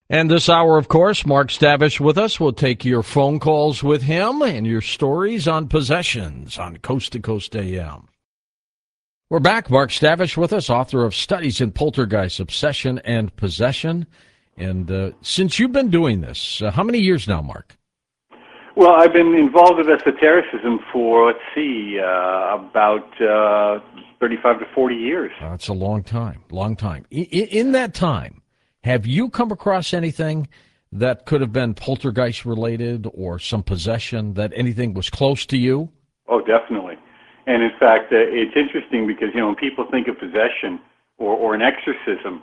And this hour, of course, Mark Stavish with us. We'll take your phone calls with him and your stories on possessions on Coast to Coast AM. We're back. Mark Stavish with us, author of Studies in Poltergeist, Obsession, and Possession. And since you've been doing this, how many years now, Mark? Well, I've been involved with esotericism for, about 35 to 40 years. That's a long time, long time. In that time, have you come across anything that could have been poltergeist-related or some possession, that anything was close to you? Oh, definitely. And in fact, it's interesting because, when people think of possession or an exorcism,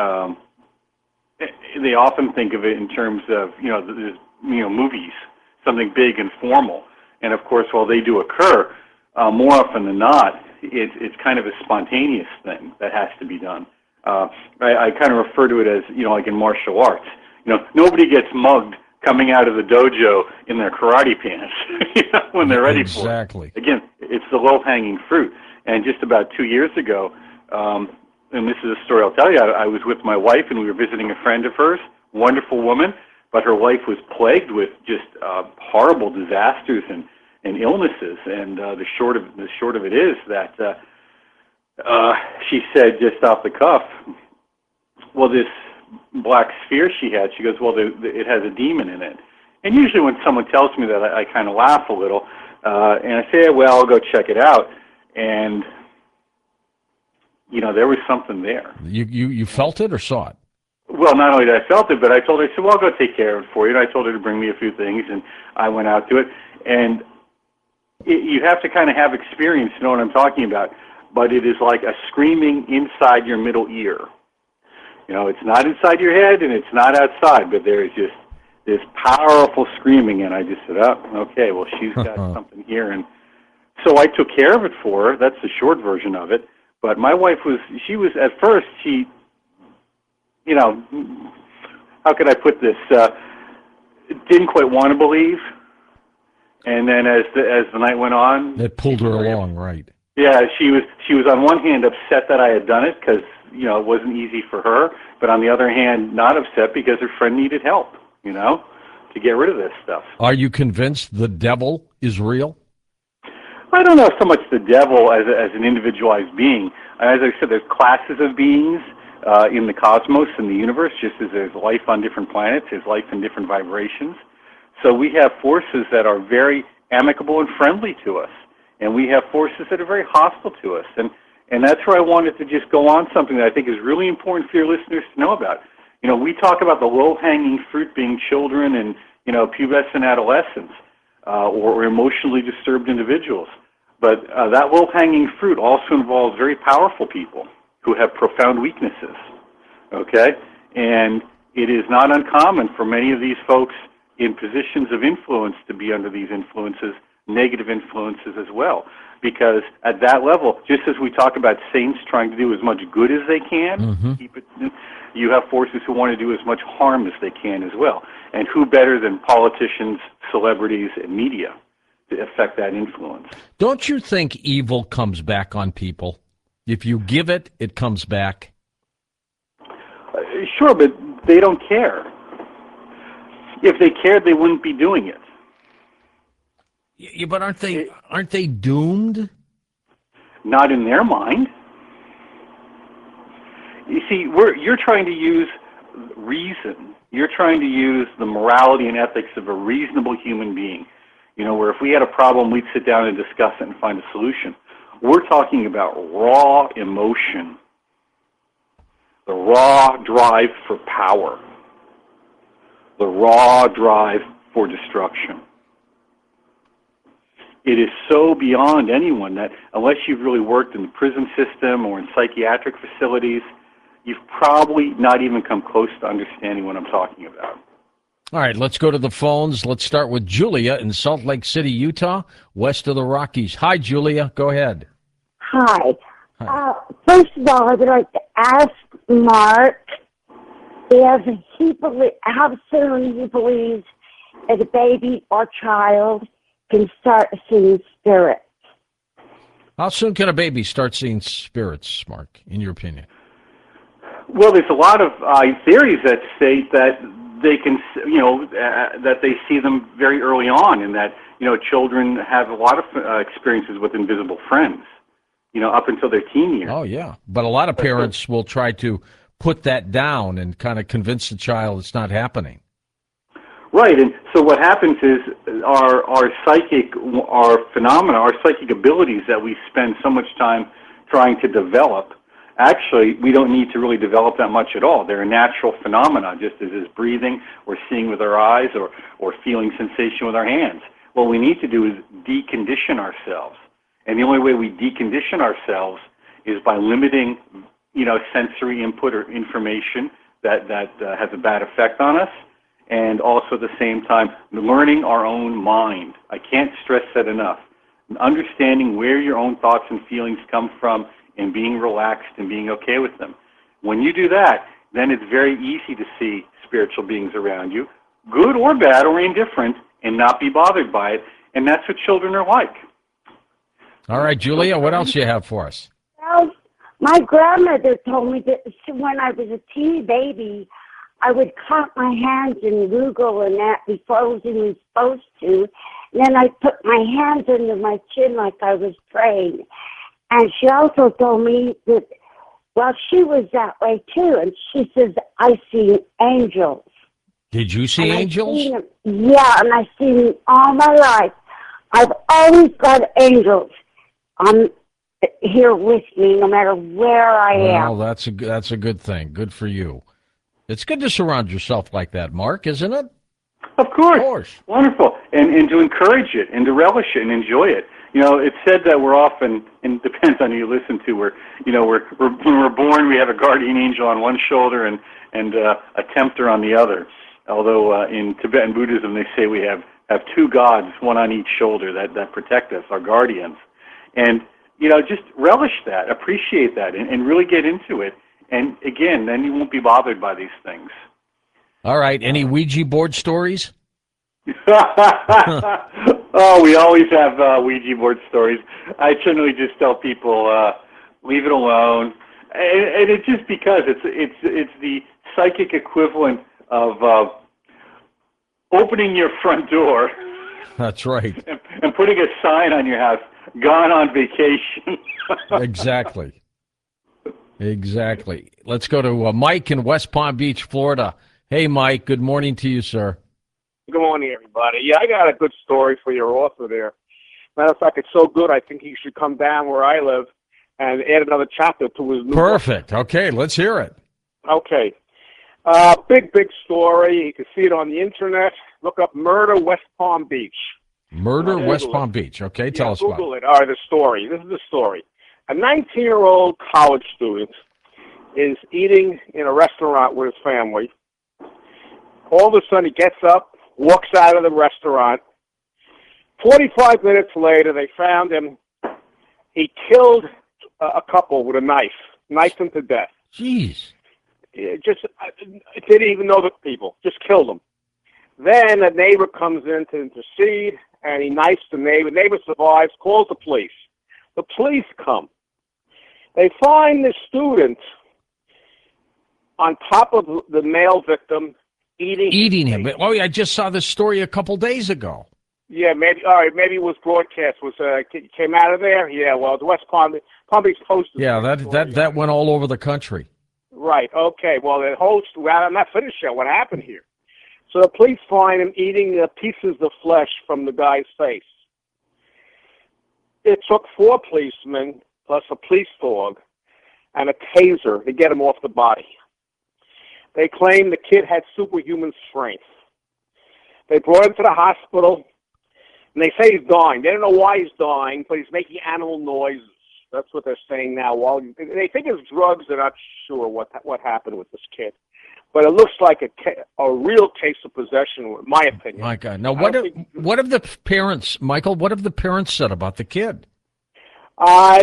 they often think of it in terms of, movies, something big and formal. And of course, while they do occur, more often than not, it's kind of a spontaneous thing that has to be done. I kind of refer to it as, like in martial arts. Nobody gets mugged coming out of the dojo in their karate pants when they're ready for it. Exactly. Again, it's the low-hanging fruit. And just about 2 years ago, and this is a story I'll tell you, I was with my wife and we were visiting a friend of hers, wonderful woman, but her life was plagued with just horrible disasters and illnesses. And the short of it is that she said just off the cuff, well, this black sphere she had, she goes, well, it has a demon in it. And usually when someone tells me that, I kind of laugh a little, and I say, well, I'll go check it out. And, there was something there. You felt it or saw it? Well, not only did I felt it, but I told her, I said, well, I'll go take care of it for you. And I told her to bring me a few things, and I went out to it. And you have to kind of have experience to know what I'm talking about. But it is like a screaming inside your middle ear. It's not inside your head and it's not outside, but there is just this powerful screaming. And I just said, oh, okay, well, she's got something here. And so I took care of it for her. That's the short version of it. But my wife at first, how could I put this? Didn't quite want to believe. And then as the night went on, it pulled her along, right? Yeah, she was on one hand upset that I had done it because, it wasn't easy for her, but on the other hand, not upset because her friend needed help, to get rid of this stuff. Are you convinced the devil is real? I don't know so much the devil as an individualized being. As I said, there's classes of beings in the cosmos, in the universe, just as there's life on different planets, there's life in different vibrations. So we have forces that are very amicable and friendly to us. And we have forces that are very hostile to us. And that's where I wanted to just go on something that I think is really important for your listeners to know about. We talk about the low-hanging fruit being children and, pubescent adolescents or emotionally disturbed individuals. But that low-hanging fruit also involves very powerful people who have profound weaknesses, okay? And it is not uncommon for many of these folks in positions of influence to be under these influences, negative influences as well. Because at that level, just as we talk about saints trying to do as much good as they can, you have forces who want to do as much harm as they can as well. And who better than politicians, celebrities, and media to affect that influence? Don't you think evil comes back on people? If you give it, it comes back. Sure, but they don't care. If they cared, they wouldn't be doing it. Yeah, but aren't they doomed? Not in their mind. You see, you're trying to use reason. You're trying to use the morality and ethics of a reasonable human being. Where if we had a problem, we'd sit down and discuss it and find a solution. We're talking about raw emotion, the raw drive for power, the raw drive for destruction. It is so beyond anyone that unless you've really worked in the prison system or in psychiatric facilities, you've probably not even come close to understanding what I'm talking about. All right, let's go to the phones. Let's start with Julia in Salt Lake City, Utah, west of the Rockies. Hi, Julia. Go ahead. Hi. First of all, I would like to ask Mark how soon he believes that a baby or child can start seeing spirits. How soon can a baby start seeing spirits, Mark, in your opinion? Well, there's a lot of theories that state that they can, that they see them very early on, and that children have a lot of experiences with invisible friends, up until their teen years. Oh, yeah. But a lot of parents will try to put that down and kind of convince the child it's not happening. Right, and so what happens is our psychic abilities that we spend so much time trying to develop, actually, we don't need to really develop that much at all. They're a natural phenomena, just as is breathing or seeing with our eyes or feeling sensation with our hands. What we need to do is decondition ourselves. And the only way we decondition ourselves is by limiting, sensory input or information that has a bad effect on us, and also at the same time learning our own mind. I can't stress that enough. Understanding where your own thoughts and feelings come from and being relaxed and being okay with them. When you do that, then it's very easy to see spiritual beings around you, good or bad or indifferent, and not be bothered by it. And that's what children are like. All right, Julia, what else do you have for us? Well, my grandmother told me that when I was a teeny baby, I would clap my hands and Google and that before I was even supposed to. And then I put my hands under my chin like I was praying. And she also told me that, well, she was that way too. And she says, I see angels. Did you see angels? Yeah, and I've seen them all my life. I've always got angels here with me, no matter where I am. Well, that's a good thing. Good for you. It's good to surround yourself like that, Mark, isn't it? Of course. Wonderful. And to encourage it and to relish it and enjoy it. It's said that we're often, and it depends on who you listen to, when we're born, we have a guardian angel on one shoulder and a tempter on the other. Although in Tibetan Buddhism, they say we have two gods, one on each shoulder, that protect us, our guardians. And, just relish that, appreciate that, and really get into it. And again, then you won't be bothered by these things. All right. Any Ouija board stories? Oh, we always have Ouija board stories. I generally just tell people, leave it alone. And it's just because it's the psychic equivalent of opening your front door. That's right. And putting a sign on your house, gone on vacation. Exactly. Let's go to Mike in West Palm Beach, Florida. Hey, Mike. Good morning to you, sir. Good morning, everybody. Yeah, I got a good story for your author there. Matter of fact, it's so good, I think he should come down where I live and add another chapter to his new Perfect. book. Okay, let's hear it. Okay. Big story. You can see it on the internet. Look up Murder West Palm Beach. Murder West Palm Beach. Okay, tell us about it. Google it. All right, the story. This is the story. A 19-year-old college student is eating in a restaurant with his family. All of a sudden, he gets up, walks out of the restaurant. 45 minutes later, they found him. He killed a couple with a knife, knifed them to death. Jeez. Didn't even know the people, just killed them. Then a neighbor comes in to intercede, and he knifes the neighbor. The neighbor survives, calls the police. The police come. They find the student on top of the male victim, eating him. Oh, I just saw this story a couple days ago. Yeah, maybe. All right, maybe it was broadcast. Came out of there. Yeah, well, the West Palm Beach Post. Yeah, that went all over the country. Right. Okay. Well, the host. Well, I'm not finished yet. What happened here? So the police find him eating pieces of flesh from the guy's face. It took 4 policemen plus a police dog and a taser to get him off the body. They claim the kid had superhuman strength. They brought him to the hospital, and they say he's dying. They don't know why he's dying, but he's making animal noises. That's what they're saying now. Well, they think it's drugs. They're not sure what happened with this kid. But it looks like a real case of possession, in my opinion. My God. Now, what have the parents, Michael, what have the parents said about the kid? I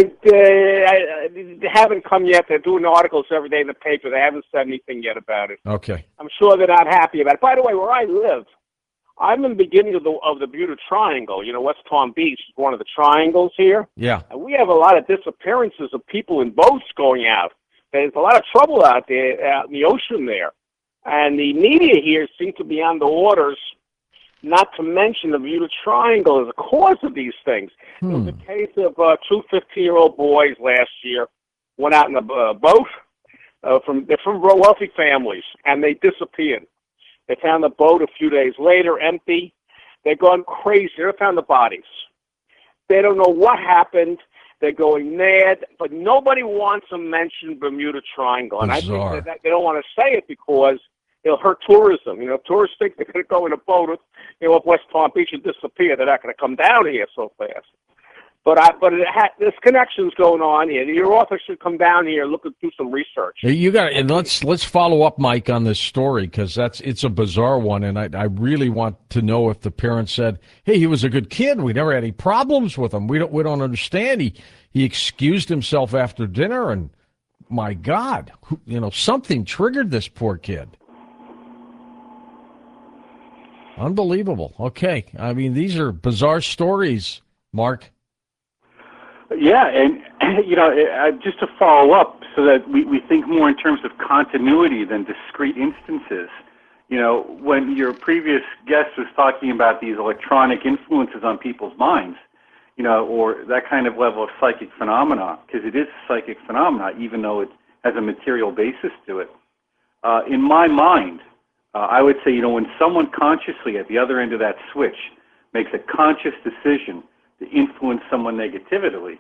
haven't come yet. They're doing articles every day in the paper. They haven't said anything yet about it. Okay. I'm sure they're not happy about it. By the way, where I live, I'm in the beginning of the Bermuda Triangle. West Palm Beach is one of the triangles here. Yeah. And we have a lot of disappearances of people in boats going out. There's a lot of trouble out there, out in the ocean there. And the media here seem to be on the orders not to mention the Bermuda Triangle as a cause of these things. There was a case of two 15-year-old boys last year went out in a boat. They're from wealthy families, and they disappeared. They found the boat a few days later, empty. They're gone crazy. They found the bodies. They don't know what happened. They're going mad, but nobody wants to mention Bermuda Triangle. And Bizarre. I think that they don't want to say it because it'll hurt tourism. You know, tourists think they're going to go in a boat, up West Palm Beach and disappear. They're not going to come down here so fast. But there's connections going on here. Your author should come down here and do some research. You got, and let's follow up, Mike, on this story because it's a bizarre one, and I really want to know if the parents said, "Hey, he was a good kid. We never had any problems with him. We don't understand. He excused himself after dinner, and my God, something triggered this poor kid." Unbelievable. Okay, I mean these are bizarre stories, Mark. Yeah, and just to follow up so that we think more in terms of continuity than discrete instances. When your previous guest was talking about these electronic influences on people's minds, or that kind of level of psychic phenomena, because it is a psychic phenomena, even though it has a material basis to it. In my mind, I would say, when someone consciously at the other end of that switch makes a conscious decision to influence someone negatively,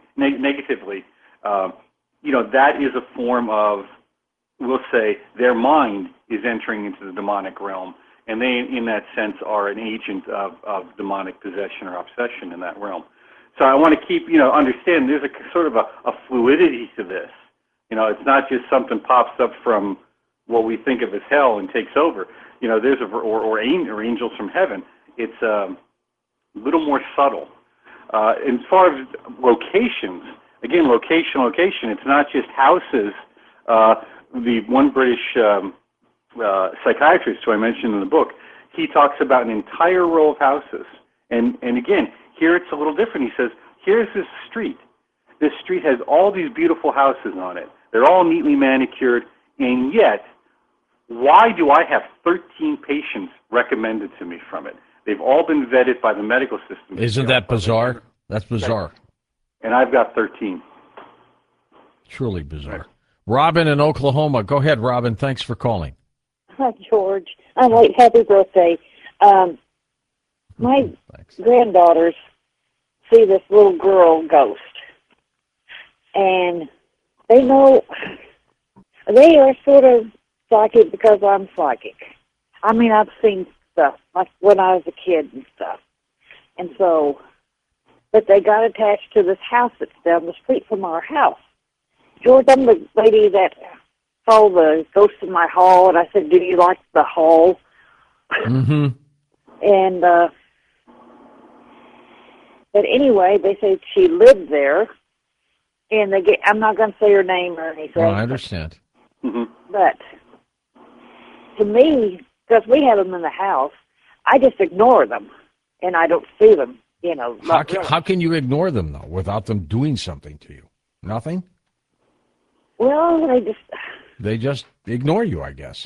that is a form of, we'll say, their mind is entering into the demonic realm, and they, in that sense, are an agent of demonic possession or obsession in that realm. So I want to keep, understand there's a sort of a fluidity to this. It's not just something pops up from what we think of as hell and takes over. There's or angels from heaven. It's a little more subtle. As far as locations, again, location. It's not just houses. The one British psychiatrist who I mentioned in the book, he talks about an entire row of houses. And again, here it's a little different. He says, here's this street. This street has all these beautiful houses on it. They're all neatly manicured, and yet, why do I have 13 patients recommended to me from it? They've all been vetted by the medical system. Isn't that bizarre? That's bizarre. And I've got 13. Truly bizarre. Robin in Oklahoma. Go ahead, Robin. Thanks for calling. Hi, George. I'm late. Happy birthday. My granddaughters see this little girl ghost, and they know they are sort of psychic because I'm psychic. I mean, I've seen stuff like when I was a kid and stuff, and so, but they got attached to this house that's down the street from our house. George, I'm the lady that saw the ghost in my hall, and I said, "Do you like the hall?" Mm-hmm. And but anyway, they say she lived there, and I'm not going to say her name or anything. Oh, I understand. But to me, because we have them in the house, I just ignore them, and I don't see them. How can you ignore them though without them doing something to you? Nothing. Well, they just ignore you, I guess.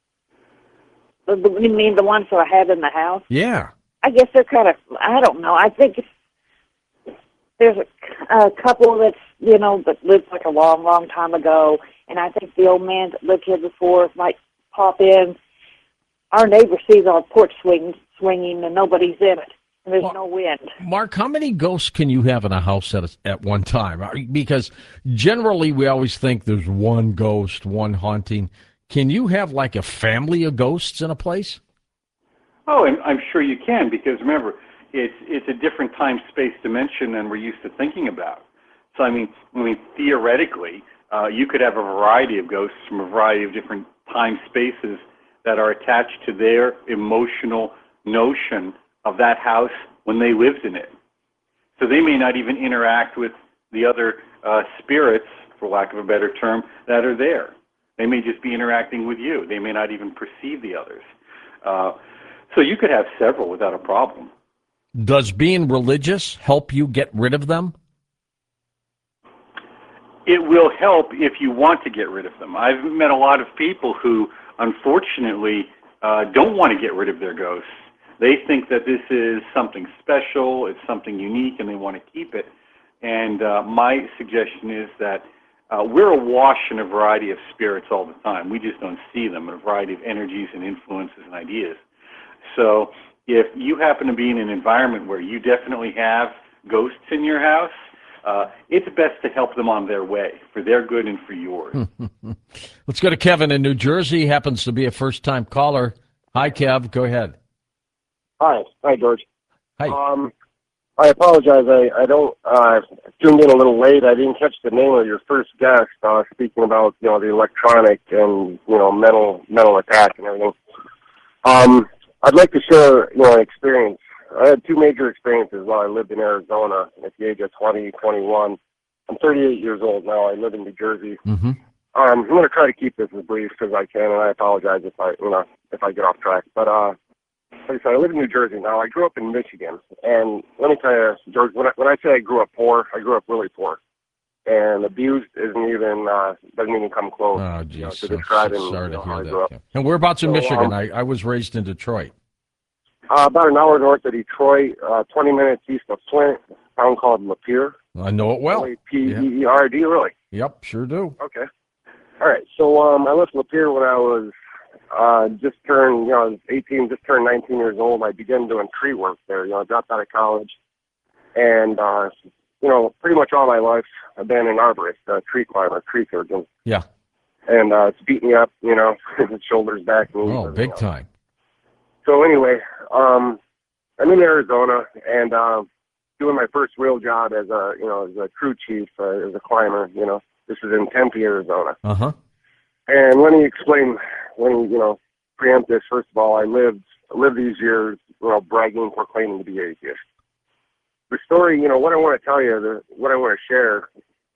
You mean the ones that I have in the house? Yeah. I guess they're kind of, I don't know. I think there's a couple that's, that lived like a long, long time ago, and I think the old man that lived here before might pop in. Our neighbor sees our porch swinging, and nobody's in it, and there's no wind. Mark, how many ghosts can you have in a house at one time? Because generally we always think there's one ghost, one haunting. Can you have like a family of ghosts in a place? Oh, and I'm sure you can, because remember, it's a different time, space, dimension than we're used to thinking about. So I mean, theoretically, you could have a variety of ghosts from a variety of different time spaces that are attached to their emotional notion of that house when they lived in it. So they may not even interact with the other spirits, for lack of a better term, that are there. They may just be interacting with you. They may not even perceive the others. So you could have several without a problem. Does being religious help you get rid of them? it will help if you want to get rid of them. I've met a lot of people who, unfortunately, don't want to get rid of their ghosts. They think that this is something special, it's something unique, and they want to keep it. And my suggestion is that we're awash in a variety of spirits all the time. We just don't see them, a variety of energies and influences and ideas. So if you happen to be in an environment where you definitely have ghosts in your house, it's best to help them on their way, for their good and for yours. Let's go to Kevin in New Jersey. He happens to be a first-time caller. Hi, Kev. Go ahead. Hi, George. Hi. I apologize. I don't tuned in a little late. I didn't catch the name of your first guest speaking about the electronic and mental attack and everything. I'd like to share an experience. I had two major experiences while I lived in Arizona at the age of 20, 21. I'm 38 years old now. I live in New Jersey. Mm-hmm. I'm going to try to keep this as brief as I can, and I apologize if I get off track. But like I said, I live in New Jersey now. I grew up in Michigan, and let me tell you, George, when I say I grew up poor, I grew up really poor, and abused doesn't even come close. Oh, geez. To describe sorry to hear that. Yeah. And whereabouts in Michigan? I was raised in Detroit. About an hour north of Detroit, 20 minutes east of Flint, a town called Lapeer. I know it well. Lapeer, do you really? Yep, sure do. Okay. All right. So I left Lapeer when I was just turned, I was 18, just turned 19 years old. I began doing tree work there. I dropped out of college, and pretty much all my life I've been an arborist, a tree climber, tree surgeon. Yeah. And it's beat me up, shoulders, back, knees. Oh, big time. So anyway, I'm in Arizona and doing my first real job as a crew chief, as a climber. This is in Tempe, Arizona. Uh-huh. And let me explain. Let me preempt this. First of all, I lived these years, bragging, proclaiming to be atheist. The story, what I want to tell you, what I want to share,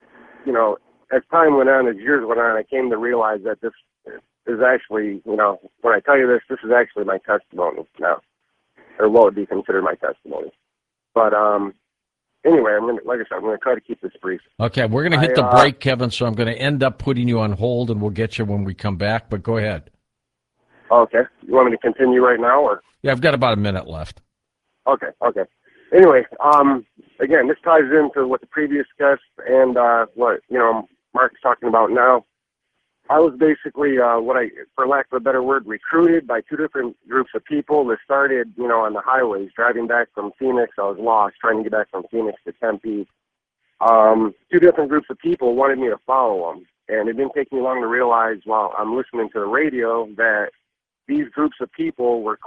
as time went on, as years went on, I came to realize that this is actually, when I tell you this is actually my testimony now, or what would be considered my testimony. But anyway, I'm going to try to keep this brief. Okay, we're going to hit the break, Kevin, so I'm going to end up putting you on hold, and we'll get you when we come back, but go ahead. Okay. You want me to continue right now? Or? Yeah, I've got about a minute left. Okay. Anyway, again, this ties into what the previous guest and what, Mark's talking about now. I was basically for lack of a better word, recruited by two different groups of people that started, on the highways, driving back from Phoenix. I was lost, trying to get back from Phoenix to Tempe. Two different groups of people wanted me to follow them. And it didn't take me long to realize while I'm listening to the radio that these groups of people were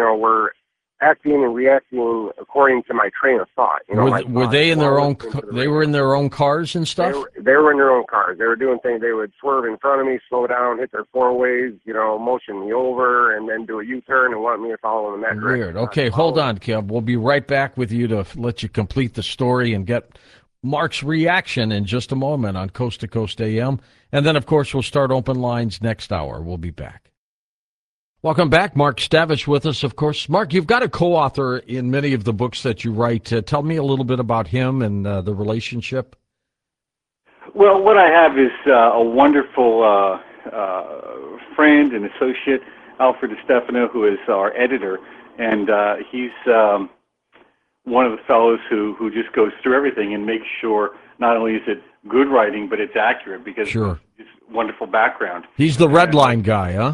acting and reacting according to my train of thought. Were they in their own? They were in their own cars and stuff. They were in their own cars. They were doing things. They would swerve in front of me, slow down, hit their four ways, motion me over, and then do a U-turn and want me to follow them in that direction. Weird. Okay, hold on, Kev. We'll be right back with you to let you complete the story and get Mark's reaction in just a moment on Coast to Coast AM, and then of course we'll start open lines next hour. We'll be back. Welcome back. Mark Stavish with us, of course. Mark, you've got a co-author in many of the books that you write. Tell me a little bit about him and the relationship. Well, what I have is a wonderful friend and associate, Alfred DeStefano, who is our editor, and he's one of the fellows who just goes through everything and makes sure not only is it good writing, but it's accurate because sure. It's wonderful background. He's the red line guy, huh?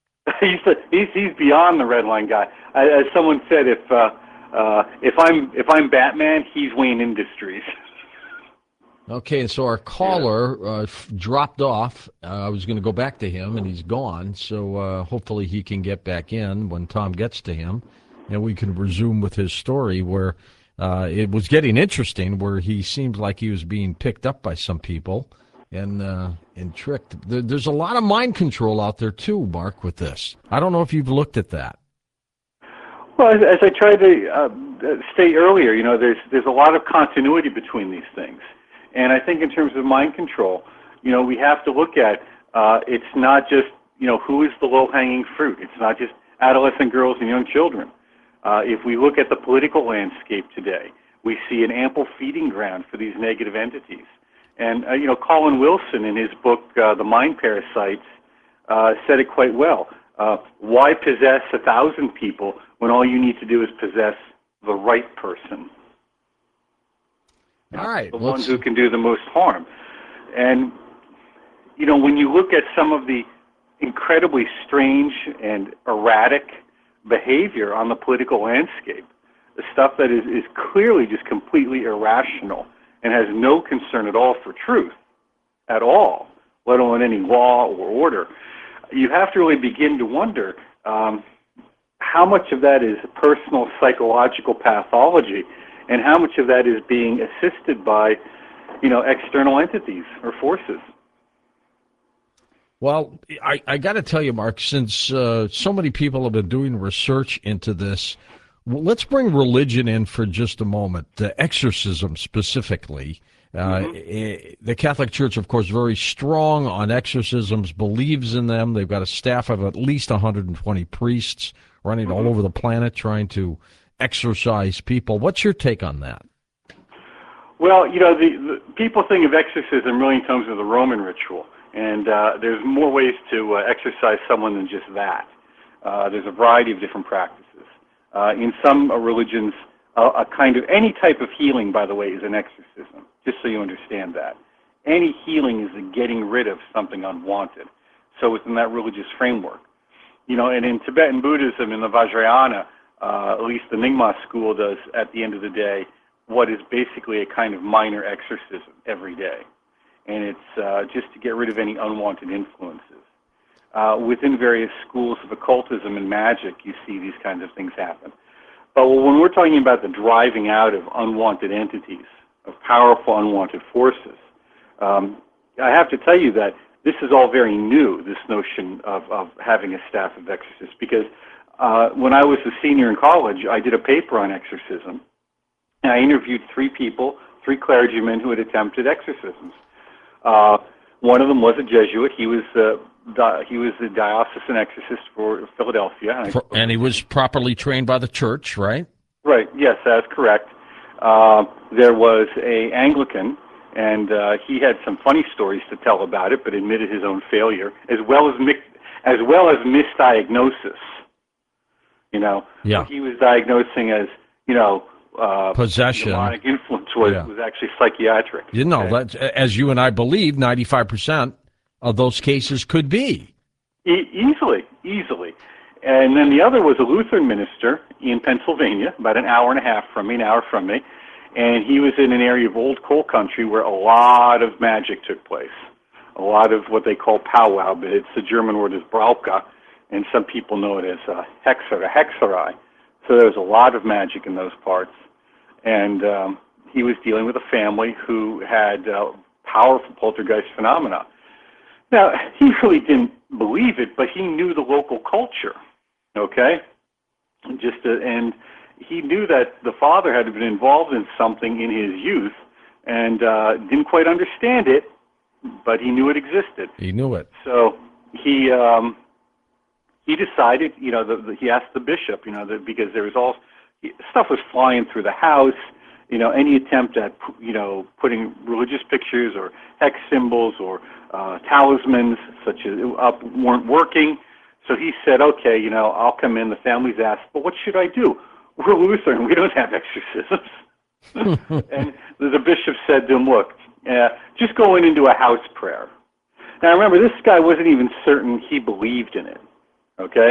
He's beyond the red line guy. As someone said, if I'm Batman, he's Wayne Industries. Okay, so our caller dropped off. I was going to go back to him, and he's gone. So hopefully he can get back in when Tom gets to him, and we can resume with his story where it was getting interesting, where he seemed like he was being picked up by some people and tricked. There's a lot of mind control out there too, Mark, with this. I don't know if you've looked at that. Well, as I tried to state earlier, there's a lot of continuity between these things. And I think in terms of mind control, we have to look at it's not just, who is the low-hanging fruit. It's not just adolescent girls and young children. If we look at the political landscape today, we see an ample feeding ground for these negative entities. And, Colin Wilson in his book, The Mind Parasites, said it quite well. Why possess 1,000 people when all you need to do is possess the right person? All right. The one who can do the most harm. And, when you look at some of the incredibly strange and erratic behavior on the political landscape, the stuff that is clearly just completely irrational and has no concern at all for truth at all, let alone any law or order, you have to really begin to wonder how much of that is personal psychological pathology and how much of that is being assisted by, external entities or forces. Well, I got to tell you, Mark, since so many people have been doing research into this, let's bring religion in for just a moment, the exorcism specifically. The Catholic Church, of course, very strong on exorcisms, believes in them. They've got a staff of at least 120 priests running all over the planet trying to exorcise people. What's your take on that? Well, the people think of exorcism really in terms of the Roman ritual. And there's more ways to exorcise someone than just that. There's a variety of different practices. In some religions, a kind of any type of healing, by the way, is an exorcism, just so you understand that. Any healing is the getting rid of something unwanted. So within that religious framework. And in Tibetan Buddhism, in the Vajrayana, at least the Nyingma school does, at the end of the day, what is basically a kind of minor exorcism every day. And it's just to get rid of any unwanted influences. Within various schools of occultism and magic, you see these kinds of things happen. But when we're talking about the driving out of unwanted entities, of powerful unwanted forces, I have to tell you that this is all very new, this notion of having a staff of exorcists, because when I was a senior in college, I did a paper on exorcism, and I interviewed 3 people, 3 clergymen who had attempted exorcisms. One of them was a Jesuit. He was the diocesan exorcist for Philadelphia. And he was properly trained by the church, right? Right, yes, that's correct. There was a Anglican, and he had some funny stories to tell about it, but admitted his own failure, as well as misdiagnosis. Yeah. What he was diagnosing as, possession, demonic influence was actually psychiatric. That's, as you and I believe, 95% of those cases could be. Easily. And then the other was a Lutheran minister in Pennsylvania, about an hour from me, and he was in an area of old coal country where a lot of magic took place, a lot of what they call powwow, but the German word is Brauche, and some people know it as hexerei. So there was a lot of magic in those parts. And he was dealing with a family who had powerful poltergeist phenomena. Now, he really didn't believe it, but he knew the local culture, okay? And he knew that the father had been involved in something in his youth and didn't quite understand it, but he knew it existed. He knew it. So he decided, he asked the bishop, because there was all stuff was flying through the house, any attempt at, putting religious pictures or hex symbols or talismans such as up weren't working. So he said, okay, I'll come in. The family's asked, but what should I do? We're Lutheran. We don't have exorcisms. And the bishop said to him, look, just go into a house prayer. Now remember, this guy wasn't even certain he believed in it, okay?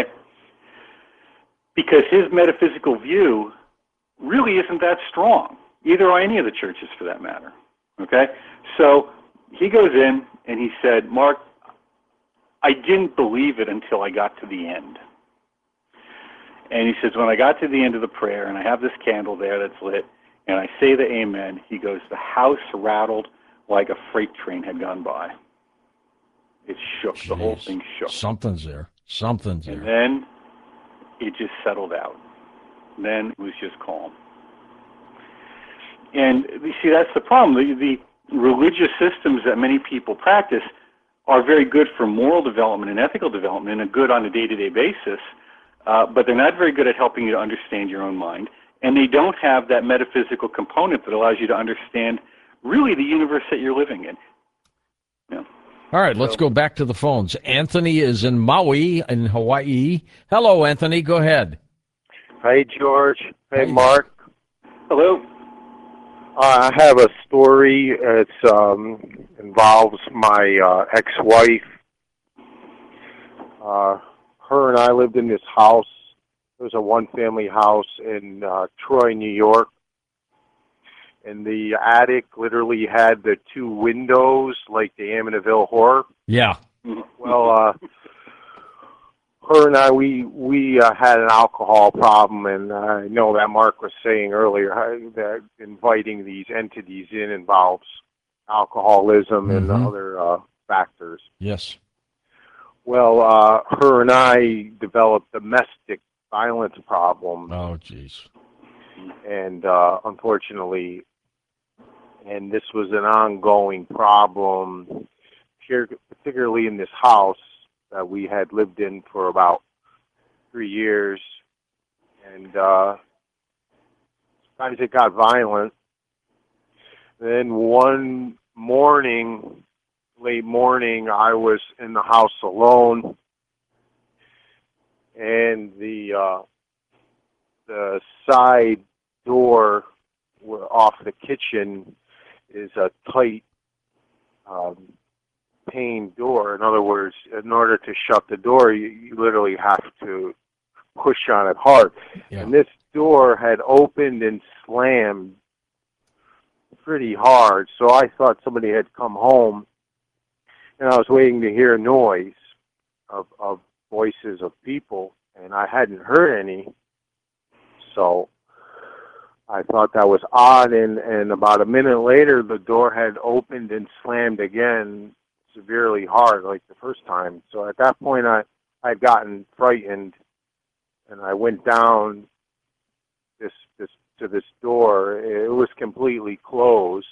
Because his metaphysical view really isn't that strong, either or any of the churches for that matter, okay? So he goes in and he said, Mark, I didn't believe it until I got to the end. And he says, when I got to the end of the prayer and I have this candle there that's lit and I say the amen, he goes, the house rattled like a freight train had gone by. It shook. Jeez. The whole thing shook. Something's there. And then it just settled out. Then it was just calm. And you see, that's the problem. The religious systems that many people practice are very good for moral development and ethical development and are good on a day-to-day basis, but they're not very good at helping you to understand your own mind. And they don't have that metaphysical component that allows you to understand really the universe that you're living in. Yeah. All right, let's go back to the phones. Anthony is in Maui in Hawaii. Hello, Anthony. Go ahead. Hey, George. Hey, Hey. Mark. Hello. I have a story. It involves my ex-wife. Her and I lived in this house. It was a one-family house in Troy, New York. And the attic literally had the two windows like the Amityville Horror. Yeah. Well, her and I, we had an alcohol problem, and I know that Mark was saying earlier that inviting these entities in involves alcoholism and other factors. Yes. Well, her and I developed domestic violence problem. Oh, jeez. And unfortunately, and this was an ongoing problem, particularly in this house that we had lived in for about 3 years. And sometimes it got violent. Then one morning, late morning, I was in the house alone, and the side door off the kitchen is a tight pane door. In other words, in order to shut the door, you literally have to push on it hard. Yeah. And this door had opened and slammed pretty hard, so I thought somebody had come home, and I was waiting to hear a noise of voices of people, and I hadn't heard any. So I thought that was odd, and about a minute later, the door had opened and slammed again severely hard, like the first time. So at that point, I'd gotten frightened, and I went down to this door. It was completely closed,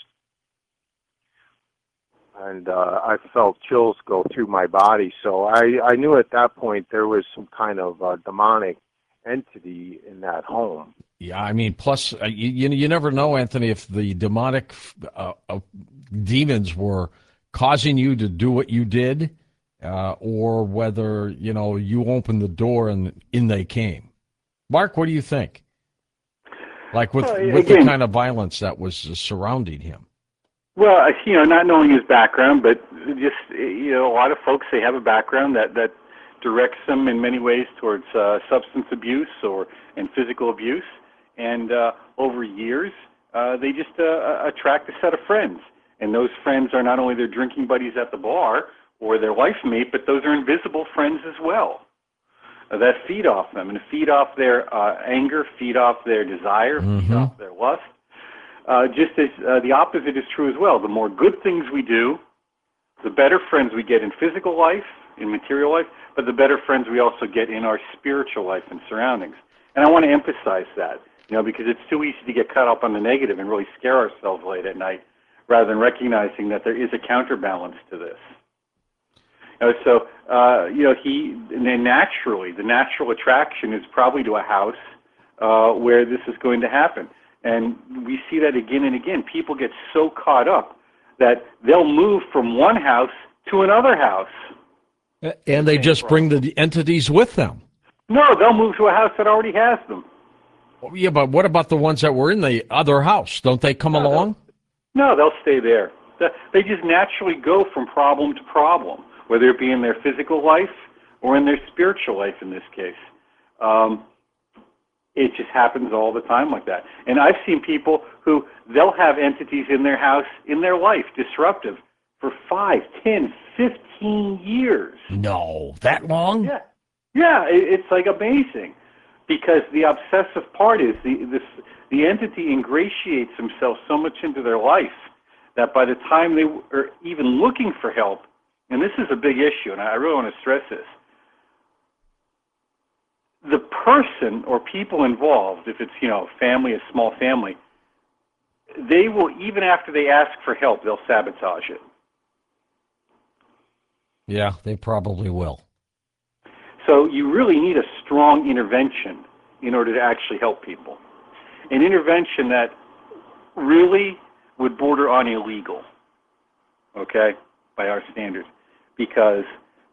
and I felt chills go through my body. So I knew at that point there was some kind of demonic entity in that home. Yeah, I mean, plus, you never know, Anthony, if the demonic demons were causing you to do what you did, or whether, you opened the door and in they came. Mark, what do you think? Like with the kind of violence that was surrounding him. Well, not knowing his background, but just, a lot of folks, they have a background that directs them in many ways towards substance abuse and physical abuse. And over years, they just attract a set of friends. And those friends are not only their drinking buddies at the bar or their life mate, but those are invisible friends as well that feed off them and feed off their anger, feed off their desire, feed off their lust. Just as the opposite is true as well. The more good things we do, the better friends we get in physical life, in material life, but the better friends we also get in our spiritual life and surroundings. And I want to emphasize that, because it's too easy to get caught up on the negative and really scare ourselves late at night rather than recognizing that there is a counterbalance to this. So, and then naturally, the natural attraction is probably to a house where this is going to happen. And we see that again and again. People get so caught up that they'll move from one house to another house. And they just bring the entities with them. No, they'll move to a house that already has them. Well, yeah, but what about the ones that were in the other house? Don't they come along? No, they'll stay there. They just naturally go from problem to problem, whether it be in their physical life or in their spiritual life in this case. It just happens all the time like that. And I've seen people who they'll have entities in their house, in their life, disruptive, for 5, 10, 15 years. No, that long? Yeah, it's like amazing. Because the obsessive part is the entity ingratiates himself so much into their life that by the time they are even looking for help, and this is a big issue, and I really want to stress this, the person or people involved, if it's, family, a small family, they will, even after they ask for help, they'll sabotage it. Yeah, they probably will. So you really need a strong intervention in order to actually help people. An intervention that really would border on illegal, okay, by our standards, because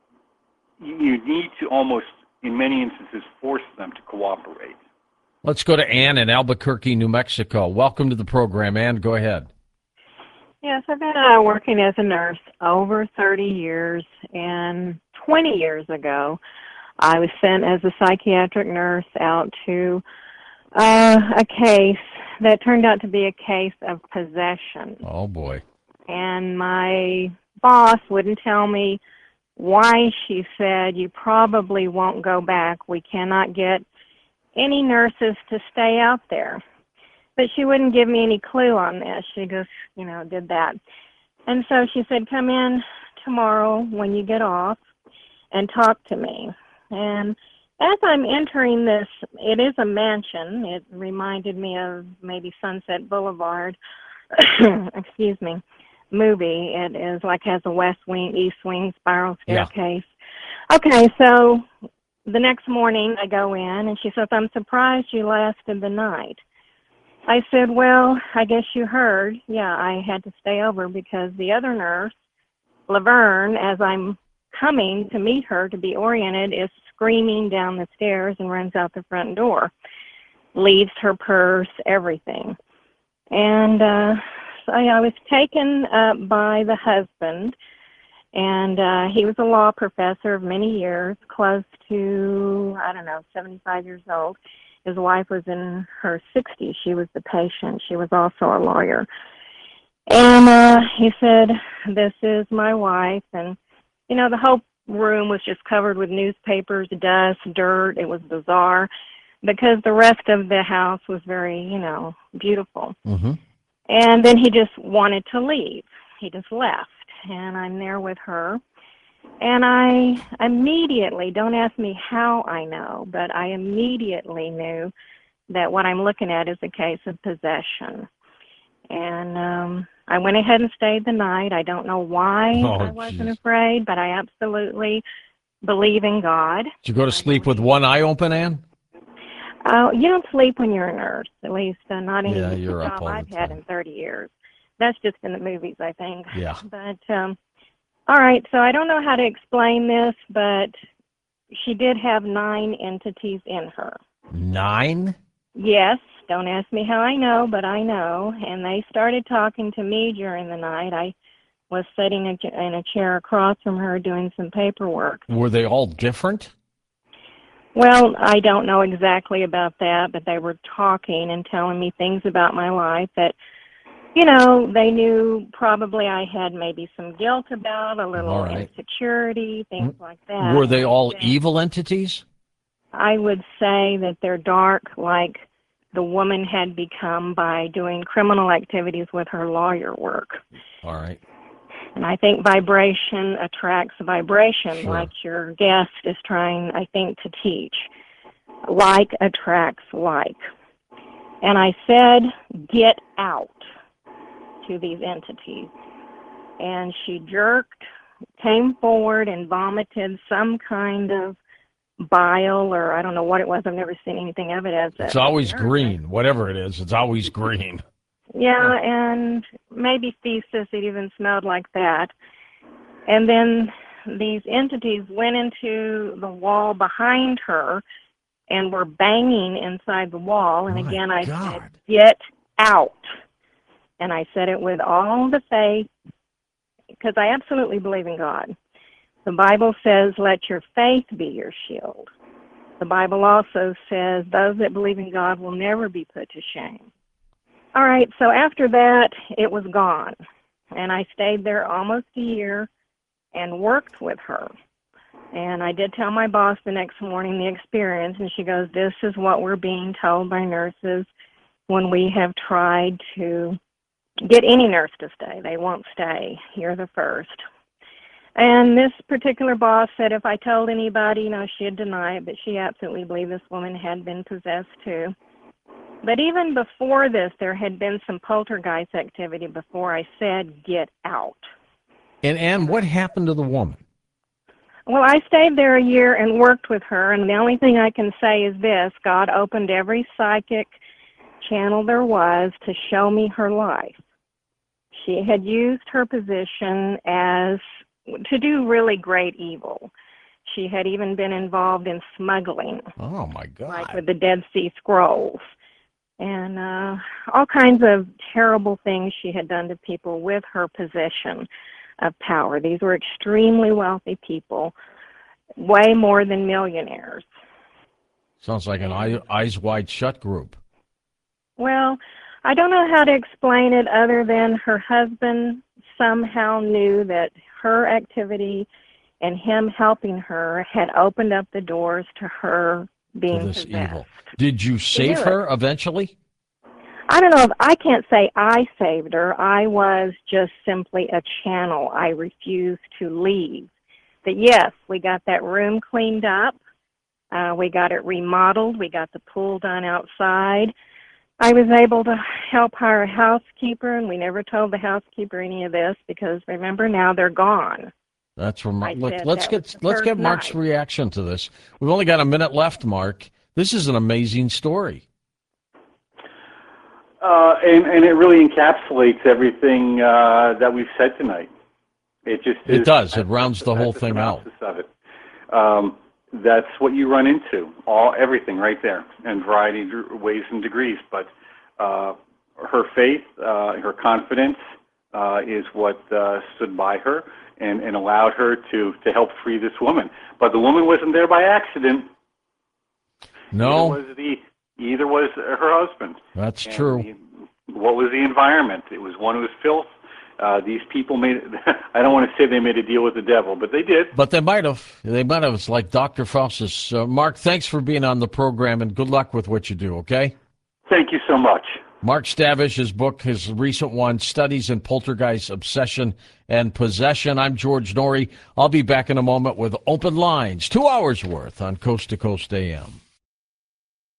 you need to almost, in many instances, force them to cooperate. Let's go to Ann in Albuquerque, New Mexico. Welcome to the program, Ann. Go ahead. Yes, I've been working as a nurse over 30 years, and 20 years ago, I was sent as a psychiatric nurse out to a case that turned out to be a case of possession. Oh, boy. And my boss wouldn't tell me why. She said, you probably won't go back. We cannot get any nurses to stay out there. But she wouldn't give me any clue on this. She just, did that. And so she said, come in tomorrow when you get off and talk to me. And as I'm entering this, it is a mansion. It reminded me of maybe Sunset Boulevard, excuse me, movie. It is like has a west wing, east wing, spiral staircase. Yeah. Okay, so the next morning I go in and she says, I'm surprised you lasted the night. I said, well, I guess you heard. Yeah, I had to stay over because the other nurse, Laverne, as I'm coming to meet her to be oriented, is screaming down the stairs and runs out the front door, leaves her purse, everything. And so I was taken by the husband, and he was a law professor of many years, close to, 75 years old. His wife was in her 60s. She was the patient. She was also a lawyer. And he said, this is my wife. And, the whole room was just covered with newspapers, dust, dirt. It was bizarre because the rest of the house was very, beautiful. Mm-hmm. And then he just wanted to leave. He just left. And I'm there with her. And I immediately, don't ask me how I know, but I immediately knew that what I'm looking at is a case of possession. And I went ahead and stayed the night. I don't know why I wasn't afraid, but I absolutely believe in God. Did you go to sleep with one eye open, Ann? You don't sleep when you're a nurse, at least not any you're job up all I've the had time. in 30 years. That's just in the movies, I think. Yeah. But, all right, so I don't know how to explain this, but she did have 9 entities in her. 9? Yes, don't ask me how I know, but I know. And they started talking to me during the night. I was sitting in a chair across from her doing some paperwork. Were they all different? Well, I don't know exactly about that, but they were talking and telling me things about my life that, they knew probably I had maybe some guilt about, a little insecurity, things like that. Were they all evil entities? I would say that they're dark, like the woman had become by doing criminal activities with her lawyer work. All right. And I think vibration attracts vibration, Sure. like your guest is trying, I think, to teach. Like attracts like. And I said, get out to these entities. And she jerked, came forward and vomited some kind of bile, or I don't know what it was. I've never seen anything of it as It's always green. Whatever it is, it's always green. Yeah, and maybe feces. It even smelled like that. And then these entities went into the wall behind her and were banging inside the wall. And again, I said, get out. And I said it with all the faith, because I absolutely believe in God. The Bible says, let your faith be your shield. The Bible also says, those that believe in God will never be put to shame. All right, so after that, it was gone. And I stayed there almost a year and worked with her. And I did tell my boss the next morning the experience, and she goes, this is what we're being told by nurses when we have tried to get any nurse to stay. They won't stay. You're the first. And this particular boss said if I told anybody, she'd deny it, but she absolutely believed this woman had been possessed too. But even before this, there had been some poltergeist activity before I said, get out. And Ann, what happened to the woman? Well, I stayed there a year and worked with her, and the only thing I can say is this: God opened every psychic channel there was to show me her life. She had used her position to do really great evil. She had even been involved in smuggling. Oh, my God. Like with the Dead Sea Scrolls. And all kinds of terrible things she had done to people with her position of power. These were extremely wealthy people, way more than millionaires. Sounds like an Eyes Wide Shut group. Well, I don't know how to explain it other than her husband somehow knew that her activity and him helping her had opened up the doors to her being this possessed. evil. Did you save her eventually? I don't know. I can't say I saved her. I was just simply a channel. I refused to leave. But yes, we got that room cleaned up. We got it remodeled. We got the pool done outside. I was able to help hire a housekeeper, and we never told the housekeeper any of this because, remember, now they're gone. That's remarkable. Let's get Mark's reaction to this. We've only got a minute left, Mark. This is an amazing story. And it really encapsulates everything that we've said tonight. It does. It rounds the whole thing out. Of it. That's what you run into. Everything right there, in variety of ways and degrees. But her faith, her confidence, is what stood by her and allowed her to help free this woman. But the woman wasn't there by accident. No. Either was her husband. That's true. What was the environment? It was one who was filth. These people I don't want to say they made a deal with the devil, but they did. But they might have. It's like Dr. Faustus. Mark, thanks for being on the program, and good luck with what you do, okay? Thank you so much. Mark Stavish, his book, his recent one, Studies in Poltergeist, Obsession, and Possession. I'm George Noory. I'll be back in a moment with Open Lines, 2 hours worth on Coast to Coast AM.